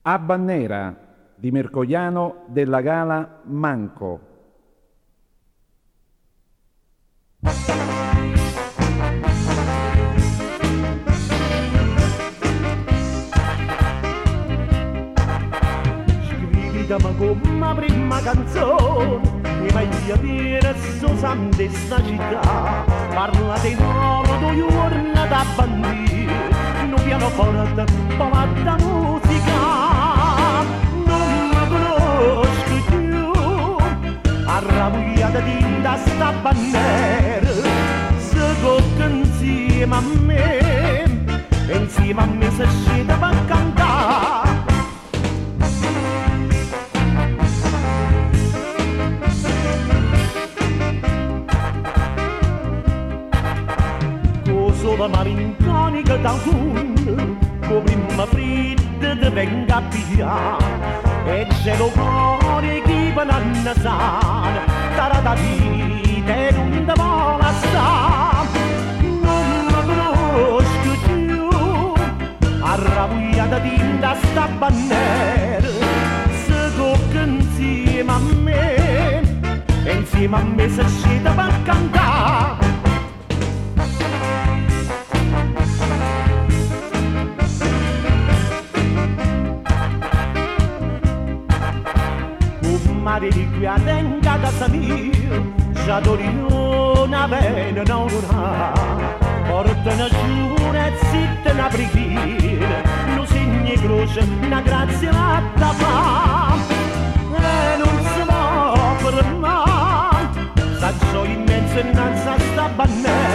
Abba Nera di Mercogliano della Gala Manco. Scrivitama come prima canzone e mai dire so sante sta città, parla di nuovo due giorni da bandire, non pianoforte, povata musica, non mi conosco più, arrabbiata tinta sta bandiera, se tocca insieme a me, e insieme a me si scende per cantare. La malinconica d'autunno, con prima fredda ti venga a pigliare, e c'è lo cuore che va a nasare, tara da vita e non ti vuole stare. Non mi conosco più, arrabbiata tinta sta bandiera, se tocca insieme a me, e insieme a me si scende per cantare. Mare di qui a tenga casa mia, già una pena non ha, porta una giura e zitta una preghiera, non segni croce, una grazia da fa, e non si può fermare, sta gioia immensa innanzi a sta bandiera.